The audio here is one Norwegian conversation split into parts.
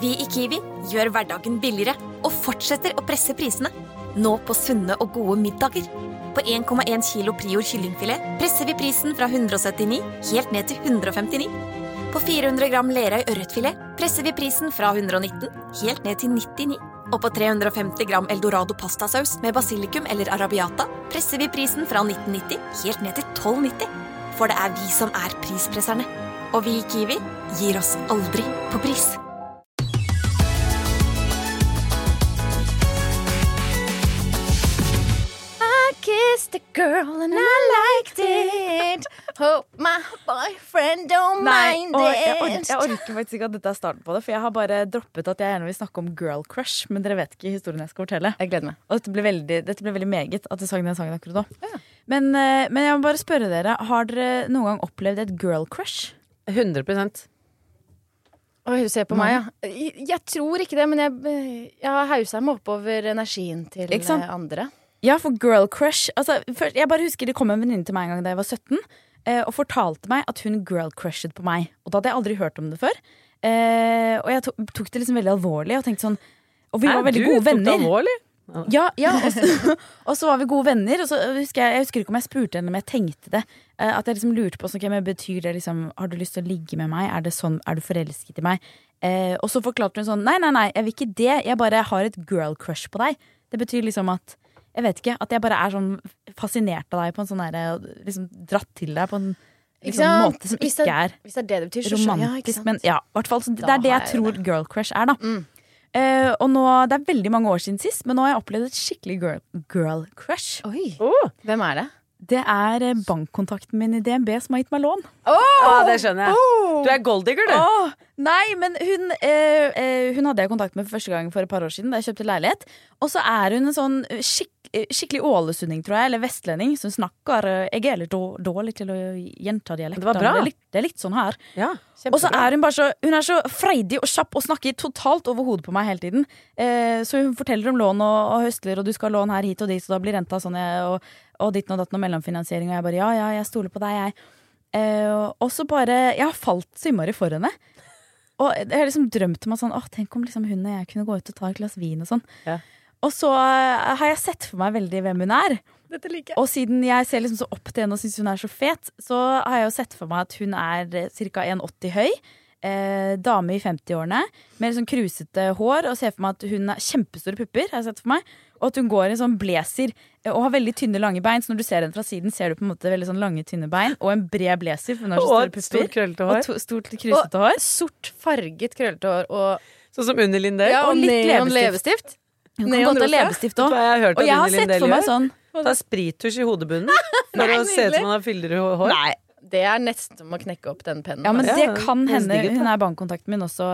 Vi I Kiwi gjør hverdagen billigere og fortsetter å presse prisene. Nå på sunne og gode middager. På 1,1 kilo Prior kyllingfilet presser vi prisen fra 179 helt ned til 159. På 400 gram Lerøy ørretfilet presser vi prisen fra 119 helt ned til 99. Og på 350 gram Eldorado pastasaus med basilikum eller arabiata presser vi prisen fra 1990 helt ned til 1290. For det vi som prispresserne. Og vi I Kiwi gir oss aldri på pris. Kissed a girl and I liked it. Hope my boyfriend don't mind it. Jeg orker faktisk ikke at dette starten på det, for jeg har bare droppet at jeg gjerne vil snakke om girl crush, men dere vet ikke historien jeg skal fortelle. Jeg gleder meg. Og dette ble veldig meget at du sang den sangen akkurat nå. Ja. Men jeg må bare spørre dere, har dere noen gang opplevd et girl crush? 100%. Oi, du ser på meg, ja. Jeg tror ikke det, men jeg har hauset meg oppover energien til andre. Ja, for girl crush jeg bare husker det kom en venninne til meg en gang da jeg var 17 og fortalte meg at hun girl crushet på meg. Og da hadde jeg aldri hørt om det før. Og jeg tok det liksom veldig alvorlig og tenkte sånn. Og vi var veldig gode venner. Tok det alvorlig? Ja, og så var vi gode venner. Og så jeg husker ikke om jeg spurte henne, men jeg tenkte det. At jeg liksom lurte på sånn, men betyr det liksom, har du lyst til å ligge med meg? Er det sånn, er du forelsket I meg? Og så forklarte hun sånn, nei, jeg vil ikke det. Jeg bare har et girl crush på deg. Det betyr liksom at jeg vet ikke, at jeg bare sånn fascinert av deg på en sånn der, liksom dratt til deg på en liksom, måte som ikke hvis det det betyr, romantisk, men ja, I hvert fall, det det jeg tror girl crush da. Og nå, det veldig mange år siden sist, men nå har jeg opplevd et skikkelig girl crush. Oi, hvem det? Det bankkontakten min I DNB som har gitt meg lån. Det skjønner jeg. Du golddigger, du. Nei, men hun hadde jeg kontakt med for første gang for et par år siden da jeg kjøpte leilighet. Og så hun en sånn skikkelig ålesunding, tror jeg, eller vestlending, som snakker. Jeg litt dårlig til å gjenta dialekter. Det var bra. Det litt sånn her. Ja, og så hun bare hun så freidig og kjapp og snakker totalt over hodet på meg hele tiden. Så hun forteller om lån og høstler, og du skal ha lån her hit og dit, så da blir renta sånn, og ditten og datten og mellomfinansiering, og jeg bare, ja, jeg stoler på deg, jeg. Og så bare, jeg har falt simmere for henne. Og jeg har liksom drømt om at sånn, tenk om liksom hun og jeg kunne gå ut og ta et glass vin og sånn. Ja. Og så har jeg sett for meg veldig hvem hun Dette liker jeg. Og siden jeg ser liksom så opp til henne og synes hun så fet, så har jeg jo sett for meg at hun cirka 1,80 høy, dame I 50-årene, med liksom krusete hår, og ser for meg at hun kjempestore pupper, har jeg sett for meg, og at hun går I sånn blazer, og har veldig tynne, lange bein, så når du ser henne fra siden, ser du på en måte veldig sånn lange, tynne bein, og en bred blazer, for hun har så store pupper. Stort krøllete hår. Og stort krusete hår. Sort farget krøllete hår, og sånn som Unni Lindell. Ja, og litt leppestift. Hun kan godt ha leppestift også. Og jeg har sett for meg sånn. Ta sprittusj I hodebunnen for å se ut som man har fyllere hår. Nei, det nesten som å knekke opp den pennen. Ja, men det kan hende. Hun bankkontakten min også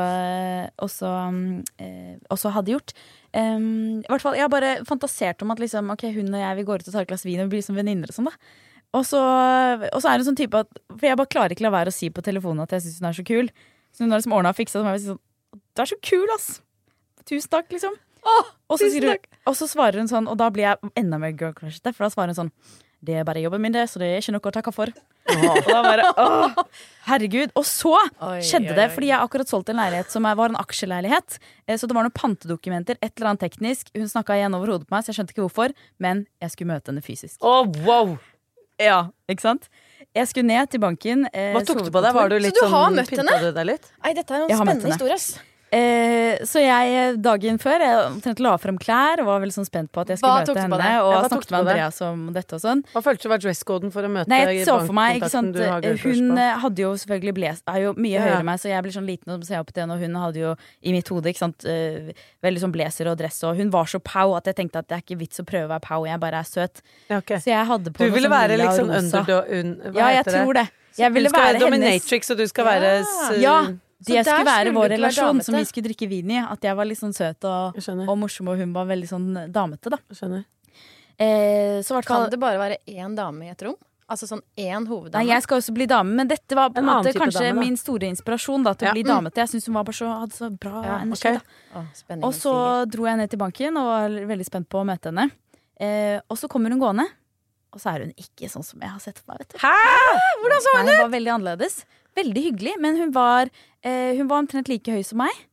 hadde gjort. I hvert fall, jeg har bare fantasert om at liksom, ok, hun og jeg, vi går ut og tar et glass vin og blir som venninner og sånn da. Og så det en sånn type at, for jeg bare klarer ikke la være å si på telefonen at jeg synes hun så kul. Så hun har liksom ordnet og fikset, så må jeg si sånn, du så kul, ass. Tusen takk, liksom. Og så svarer hun sånn, og da blir jeg enda mer girl crush, for da svarer hun sånn, det bare jobben min det, så det ikke noe å takke for. Og da bare, herregud. Og så skjedde det, fordi jeg akkurat solgte en leilighet som var en aksjeleilighet, så det var noen pantedokumenter, et eller annet teknisk. Hun snakket igjen over hodet på meg, så jeg skjønte ikke hvorfor, men jeg skulle møte henne fysisk. Wow! Ja, ikke sant? Jeg skulle ned til banken. Hva tok du på deg? Var du litt så du har møtt henne? Nei, dette en spennende historie. Så jeg dagen før jeg omtrent la frem klær og var veldig sånn spent på at jeg skulle møte henne og snakket med Andreas om dette og sånn. Hva følte du var dresscoden for å møte? Nei, jeg så for meg, ikke sant, hun hadde jo selvfølgelig er jo mye høyere enn meg, så jeg blir sånn liten og ser opp til henne, og hun hadde jo I mitt hode, ikke sant, veldig sånn blazer og dress, og hun var så pow at jeg tenkte at det ikke vits å prøve å være pow, jeg bare søt. Okay. Så jeg hadde på du ville være liksom underdog, ja, jeg tror det. Jeg ville være dominatrix, og du skal være det skulle være vår relasjon som vi skulle drikke vin I. At jeg var litt sånn søt og morsom, og hun var veldig sånn damete da. Skjønner. Så kan det bare være en dame I et rom? Altså sånn en hoveddame? Nei, jeg skal også bli dame, men dette var på en måte kanskje dame, min store inspirasjon da, til å bli damete. Jeg synes hun var bare hadde så bra energi da. Og så dro jeg ned til banken og var veldig spent på å møte henne. Og så kommer hun gående, og så hun ikke sånn som jeg har sett for meg, vet du. Hæ? Hvordan så hun ut? Hun var veldig annerledes. Veldig hyggelig, men hun var omtrent like høy som meg.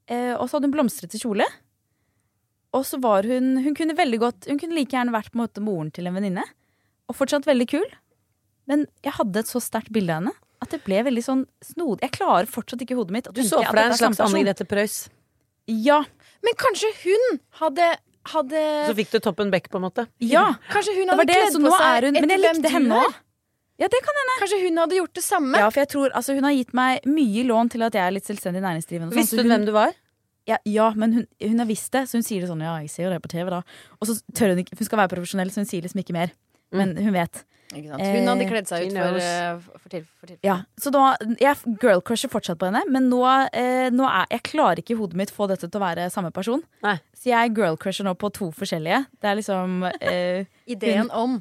og så hadde hun blomstrete kjole. Og så var hun kunne veldig godt, hun kunne like gjerne vært på en måte moren til en venninne. Og fortsatt veldig kul. Men jeg hadde et så sterkt bilde av henne at det ble veldig sånn snodig. Jeg klarer fortsatt ikke hodet mitt. Du så for deg en slags Anne-Grete Preus. Ja. Men kanskje hun hadde Så fikk du Toppen Beck på en måte. Ja. Kanskje hun Det var hadde det, kledd så på nå seg er hun, men jeg etter hvem likte du henne er. også. Ja, det kan hende. Kanskje hun hadde gjort det samme. Ja, for jeg tror, altså hun har gitt meg mye lån til at jeg er litt selvstendig næringsdrivende. og sånn, Visste så hun hvem du var? Ja, men hun har visst det, så hun sier det sånn, ja, jeg ser jo det på TV da. Og så tør hun ikke, hun skal være profesjonell, så hun sier liksom ikke mer. Men hun vet. Ikke sant? Hun hadde kledd seg ut She for til. Ja, så da, jeg girlcrusher fortsatt på henne, men nå jeg klarer ikke i hodet mitt få dette til å være samme person. Nei. Så jeg girlcrusher nå på 2 forskjellige. Det er liksom Ideen om.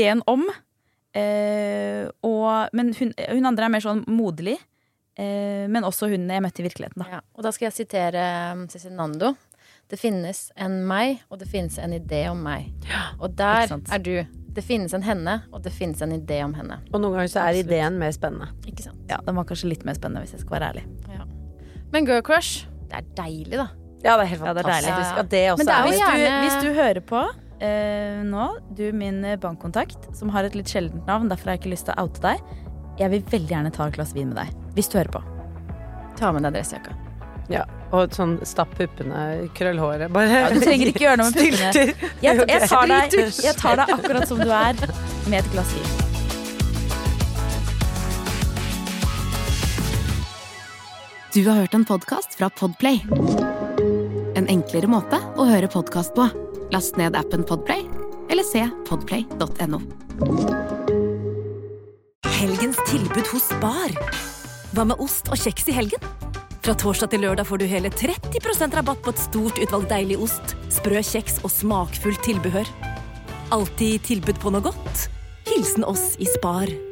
Men hun andre er mer sånn moderlig. Men også hun jeg møtte i virkeligheten da. Ja, og da skal jeg sitere Cezinando. Det finnes en meg, og det finnes en idé om meg. Og der Ikke sant? er du. Det finnes en henne, og det finnes en idé om henne. Og noen ganger så er ideen mer spennende. Ikke sant? Ja, den var kanskje litt mer spennende hvis jeg skal være ærlig. Ja. Men girl crush, det er deilig da. Ja, det er helt Ja, det er deilig. fantastisk at det også Men det er jo Hvis gjerne- hvis du hører på nå, du min bankkontakt, som har et litt sjeldent navn, derfor har jeg ikke lyst til å oute deg, jeg vil veldig gjerne ta et glass vin med deg, hvis du hører på. Ta med deg dressjakka. Ja, og sånn stapp puppene, krøll håret. Bare Ja, du trenger ikke gjøre noe med puppene. Stylter. Jeg tar deg akkurat som du er, med et glass vin. Du har hørt en podcast fra Podplay. En enklere måte å høre podcast på. Last ned appen Podplay, eller se podplay.no. Helgens tilbud hos Spar. Hva med ost og kjeks i helgen? Fra torsdag til lørdag får du hele 30% rabatt på et stort utvalg deilig ost, sprø kjeks og smakfullt tilbehør. Alltid tilbud på noe godt. Hilsen oss i Spar.